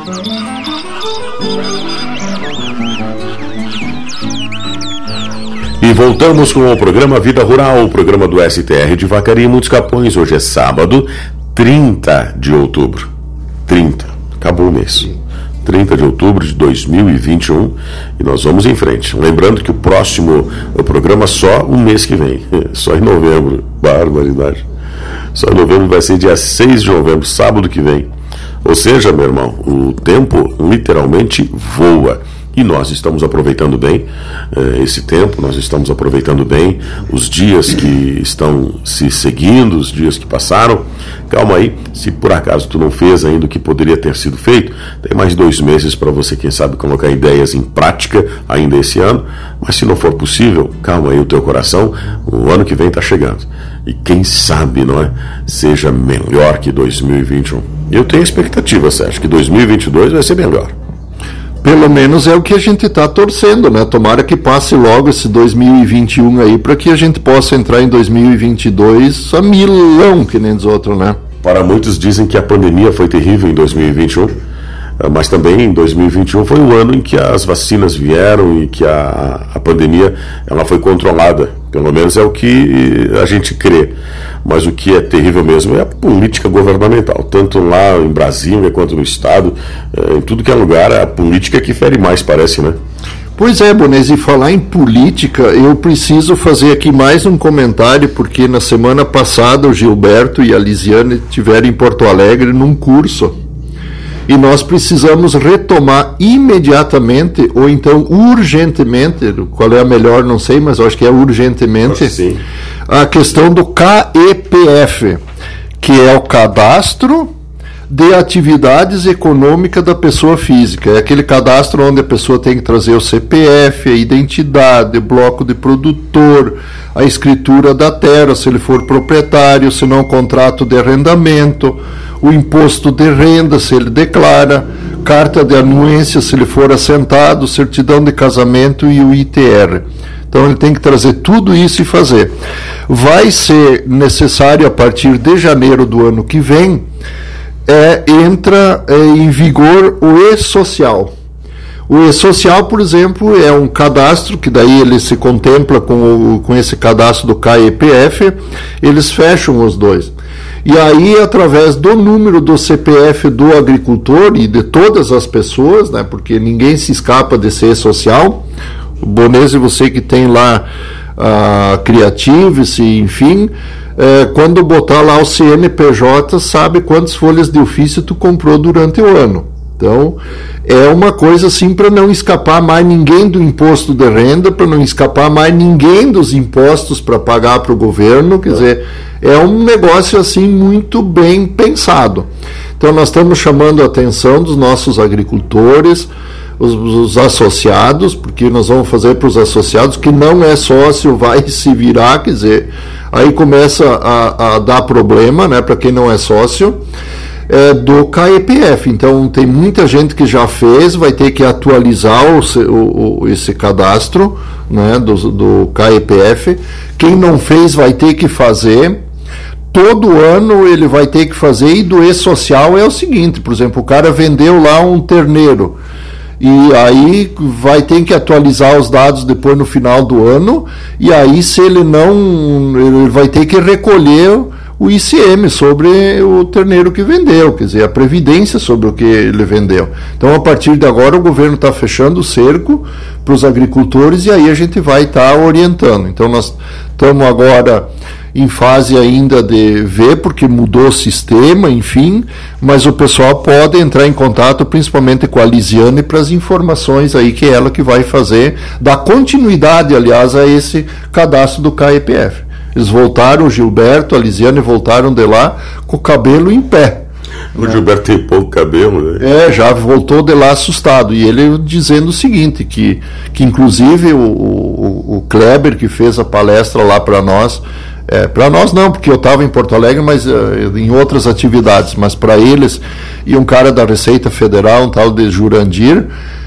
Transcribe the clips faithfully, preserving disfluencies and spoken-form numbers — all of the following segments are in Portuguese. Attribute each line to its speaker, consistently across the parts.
Speaker 1: E voltamos com o programa Vida Rural, o programa do S T R de Vacaria e Muitos Capões. Hoje é sábado, trinta de outubro. trinta, acabou o mês. trinta de outubro de dois mil e vinte e um, e nós vamos em frente. Lembrando que o próximo o programa só um mês que vem, só em novembro. Barbaridade. Só em novembro vai ser dia seis de novembro, sábado que vem. Ou seja, meu irmão, o tempo literalmente voa. E nós estamos aproveitando bem eh, esse tempo, nós estamos aproveitando bem os dias que estão se seguindo, os dias que passaram. Calma aí, se por acaso tu não fez ainda o que poderia ter sido feito, tem mais dois meses para você, quem sabe, colocar ideias em prática ainda esse ano. Mas se não for possível, calma aí o teu coração, o ano que vem está chegando. E quem sabe, não é, seja melhor que dois mil e vinte e um. Eu tenho expectativa, Sérgio, que dois mil e vinte e dois vai ser melhor.
Speaker 2: Pelo menos é o que a gente está torcendo, né? Tomara que passe logo esse dois mil e vinte e um aí, para que a gente possa entrar em dois mil e vinte e dois a milão, que nem dos outros, né?
Speaker 1: Para muitos dizem que a pandemia foi terrível em dois mil e vinte e um, mas também em dois mil e vinte e um foi o ano em que as vacinas vieram e que a, a pandemia ela foi controlada. Pelo menos é o que a gente crê. Mas o que é terrível mesmo é a política governamental, tanto lá em Brasília quanto no Estado, em tudo que é lugar, é a política que fere mais, parece, né?
Speaker 2: Pois é, Bonesi, falar em política, eu preciso fazer aqui mais um comentário, porque na semana passada o Gilberto e a Lisiane estiveram em Porto Alegre num curso, e nós precisamos retomar imediatamente, ou então urgentemente, qual é a melhor, não sei, mas eu acho que é urgentemente,
Speaker 1: sim,
Speaker 2: a questão do K E P F, que é o Cadastro de Atividades Econômicas da Pessoa Física. É aquele cadastro onde a pessoa tem que trazer o C P F, a identidade, o bloco de produtor, a escritura da terra, se ele for proprietário, se não, contrato de arrendamento, o imposto de renda, se ele declara, carta de anuência, se ele for assentado, certidão de casamento e o I T R. Então ele tem que trazer tudo isso e fazer. Vai ser necessário, a partir de janeiro do ano que vem, é, entra é, em vigor o E-Social. O E-Social, por exemplo, é um cadastro que daí ele se contempla com, o, com esse cadastro do K E P F, eles fecham os dois. E aí, através do número do C P F do agricultor e de todas as pessoas, né, porque ninguém se escapa desse E-Social, o Bonesi, você que tem lá a Creative-se, enfim, é, quando botar lá o C N P J, sabe quantas folhas de ofício tu comprou durante o ano. Então, é uma coisa assim para não escapar mais ninguém do imposto de renda, para não escapar mais ninguém dos impostos para pagar para o governo, quer dizer, é um negócio assim muito bem pensado. Então, nós estamos chamando a atenção dos nossos agricultores, os, os associados, porque nós vamos fazer para os associados, que não é sócio, vai se virar, quer dizer, aí começa a, a dar problema, né, para quem não é sócio, é, do K E P F. Então, tem muita gente que já fez, vai ter que atualizar o, o, esse cadastro, né, do, do K E P F. Quem não fez vai ter que fazer. Todo ano ele vai ter que fazer. E do E-Social é o seguinte, por exemplo, o cara vendeu lá um terneiro, e aí vai ter que atualizar os dados depois no final do ano, e aí se ele não, ele vai ter que recolher o I C M sobre o terneiro que vendeu, quer dizer, a previdência sobre o que ele vendeu. Então, a partir de agora, o governo está fechando o cerco para os agricultores, e aí a gente vai estar tá orientando. Então, nós estamos agora em fase ainda de ver, porque mudou o sistema, enfim, mas o pessoal pode entrar em contato principalmente com a Lisiane para as informações aí, que é ela que vai fazer, dar continuidade, aliás, a esse cadastro do K E P F. Eles voltaram, o Gilberto, a Lisiane voltaram de lá com o cabelo em pé.
Speaker 1: O né? Gilberto tem pouco cabelo,
Speaker 2: né? É, já voltou de lá assustado. E ele dizendo o seguinte, que, que inclusive o, o, o Kleber, que fez a palestra lá para nós, é, para nós não, porque eu estava em Porto Alegre, mas uh, em outras atividades, mas para eles, e um cara da Receita Federal, um tal de Jurandir,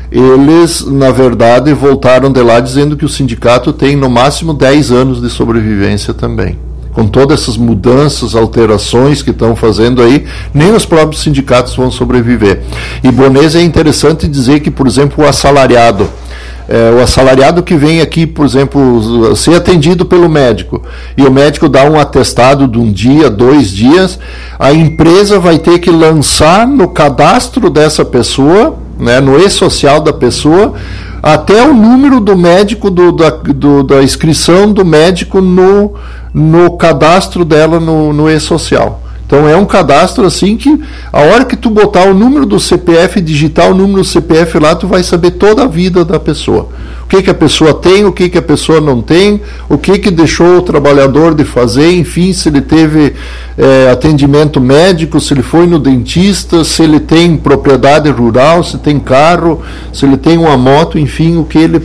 Speaker 2: eles, na verdade, voltaram de lá dizendo que o sindicato tem no máximo dez anos de sobrevivência também. com todas essas mudanças, alterações que estão fazendo aí, nem os próprios sindicatos vão sobreviver. E Bonês é interessante dizer que, por exemplo, o assalariado, É, o assalariado que vem aqui, por exemplo, ser atendido pelo médico, e o médico dá um atestado de um dia, dois dias, a empresa vai ter que lançar no cadastro dessa pessoa, né, no e-social da pessoa, até o número do médico, do, da, do, da inscrição do médico no, no cadastro dela no, no e-social. Então é um cadastro assim que a hora que tu botar o número do C P F, digitar o número do C P F lá, tu vai saber toda a vida da pessoa. O que que a pessoa tem, o que que a pessoa não tem, o que que deixou o trabalhador de fazer, enfim, se ele teve é, atendimento médico, se ele foi no dentista, se ele tem propriedade rural, se tem carro, se ele tem uma moto, enfim, o que ele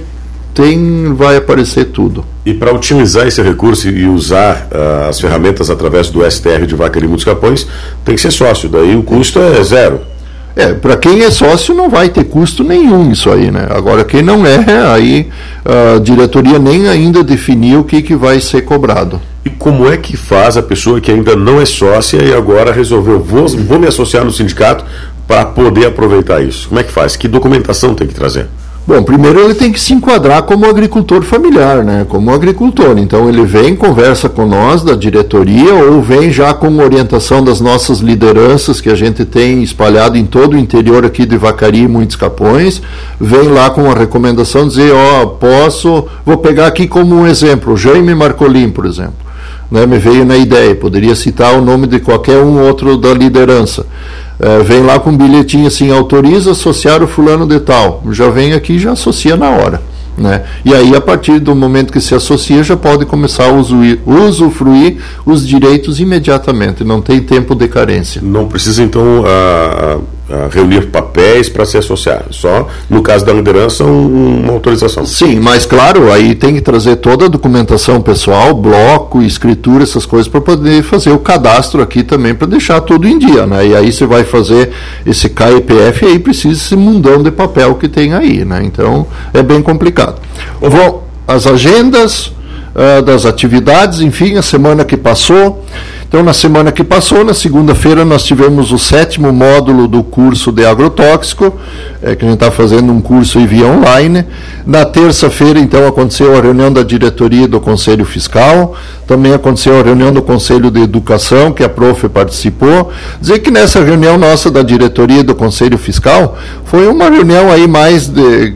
Speaker 2: tem vai aparecer tudo.
Speaker 1: E para otimizar esse recurso e usar uh, as ferramentas através do S T R de Vacaria e Muitos Capões, tem que ser sócio, daí o custo é zero.
Speaker 2: É, para quem é sócio não vai ter custo nenhum isso aí, né? Agora quem não é, aí a diretoria nem ainda definiu o que, que vai ser cobrado.
Speaker 1: E como é que faz a pessoa que ainda não é sócia e agora resolveu, vou, vou me associar no sindicato para poder aproveitar isso? Como é que faz? Que documentação tem que trazer?
Speaker 2: Bom, primeiro ele tem que se enquadrar como agricultor familiar, né? Como agricultor. Então ele vem, conversa com nós da diretoria, ou vem já com orientação das nossas lideranças que a gente tem espalhado em todo o interior aqui de Vacaria e Muitos Capões, vem lá com a recomendação, dizer, ó, oh, posso, vou pegar aqui como um exemplo, Jaime Marcolin, por exemplo, né? Me veio na ideia, poderia citar o nome de qualquer um outro da liderança. É, vem lá com um bilhetinho assim, autoriza associar o fulano de tal, já vem aqui e já associa na hora, né? E aí a partir do momento que se associa já pode começar a usufruir, usufruir os direitos imediatamente, não tem tempo de carência.
Speaker 1: Não precisa então a, a, a reunir papéis para se associar, só no caso da liderança um, uma autorização.
Speaker 2: Sim, mas claro, aí tem que trazer toda a documentação pessoal, bloco, escritura, essas coisas para poder fazer o cadastro aqui também, para deixar tudo em dia, né? E aí você vai fazer esse K E P F e aí precisa esse mundão de papel que tem aí, né? Então é bem complicado. Vou, as agendas uh, das atividades, enfim, a semana que passou. Então, na semana que passou, na segunda-feira, nós tivemos o sétimo módulo do curso de agrotóxico, é, que a gente está fazendo um curso via online. Na terça-feira, então, aconteceu a reunião da diretoria do Conselho Fiscal, também aconteceu a reunião do Conselho de Educação, que a prof participou. Dizer que nessa reunião nossa da diretoria do Conselho Fiscal, foi uma reunião aí mais de,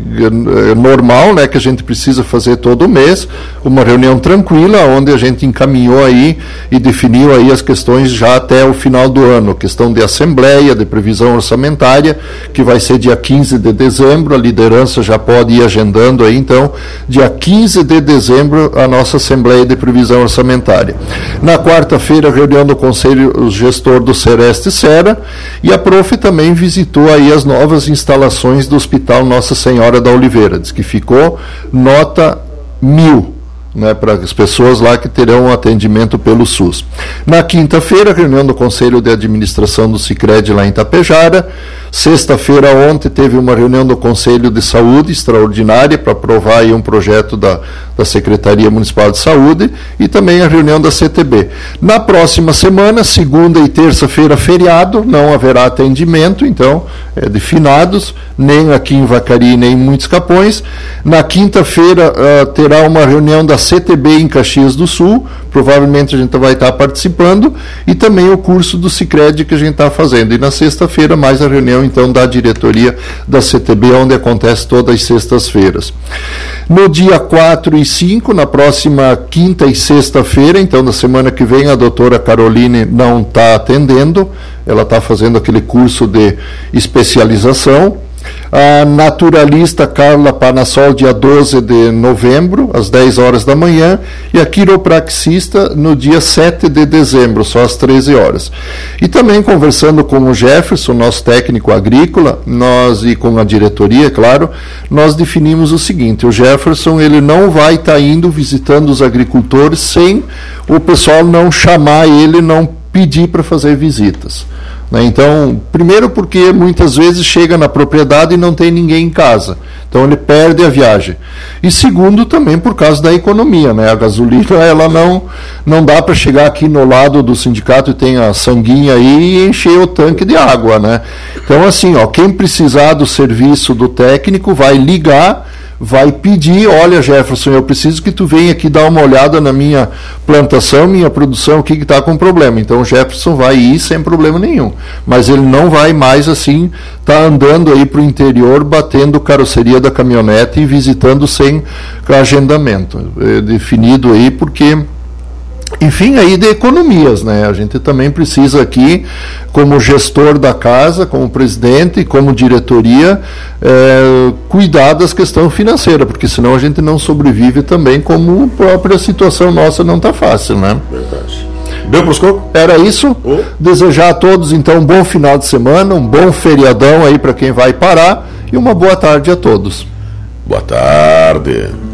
Speaker 2: normal, né, que a gente precisa fazer todo mês, uma reunião tranquila, onde a gente encaminhou aí e definiu aí as questões já até o final do ano, questão de assembleia, de previsão orçamentária, que vai ser dia quinze de dezembro, a liderança já pode ir agendando aí, então, dia quinze de dezembro, a nossa assembleia de previsão orçamentária. Na quarta-feira, reunião do Conselho Gestor do Sereste Sera, e a prof também visitou aí as novas instalações do Hospital Nossa Senhora da Oliveira, diz que ficou nota mil, né, para as pessoas lá que terão atendimento pelo SUS. Na quinta-feira, reunião do Conselho de Administração do Sicredi lá em Tapejara. Sexta-feira, ontem, teve uma reunião do Conselho de Saúde extraordinária para aprovar aí um projeto da, da Secretaria Municipal de Saúde e também a reunião da C T B. Na próxima semana, segunda e terça-feira, feriado, não haverá atendimento, então, é de finados, nem aqui em Vacaria, nem em Muitos Capões. Na quinta-feira, uh, terá uma reunião da C T B em Caxias do Sul, provavelmente a gente vai estar participando, e também o curso do Sicredi que a gente está fazendo. E na sexta-feira, mais a reunião, então, da diretoria da C T B, onde acontece todas as sextas-feiras. No dia quatro e cinco, na próxima quinta e sexta-feira, então, na semana que vem, a doutora Caroline não está atendendo, ela está fazendo aquele curso de especialização. A naturalista Carla Panassol, dia doze de novembro, às dez horas da manhã, e a quiropraxista no dia sete de dezembro, só às treze horas. E também conversando com o Jefferson, nosso técnico agrícola, nós e com a diretoria, claro, nós definimos o seguinte: o Jefferson ele não vai estar tá indo visitando os agricultores sem o pessoal não chamar ele, não pedir para fazer visitas. Né? Então, primeiro porque muitas vezes chega na propriedade e não tem ninguém em casa. Então ele perde a viagem. E segundo também por causa da economia, né? A gasolina, ela não, não dá para chegar aqui no lado do sindicato e tem a sanguinha aí e encher o tanque de água, né? Então assim, ó, quem precisar do serviço do técnico vai ligar, vai pedir, olha Jefferson, eu preciso que tu venha aqui dar uma olhada na minha plantação, minha produção, o que está com problema. Então o Jefferson vai ir sem problema nenhum. Mas ele não vai mais assim, tá andando aí para o interior, batendo carroceria da caminhonete e visitando sem agendamento. É definido aí porque... Enfim, aí de economias, né? A gente também precisa aqui, como gestor da casa, como presidente e como diretoria, é, cuidar das questões financeiras, porque senão a gente não sobrevive também, como a própria situação nossa não está fácil, né?
Speaker 1: Verdade. Deu para os cocos?
Speaker 2: Era isso. Oh. Desejar a todos, então, um bom final de semana, um bom feriadão aí para quem vai parar e uma boa tarde a todos.
Speaker 1: Boa tarde.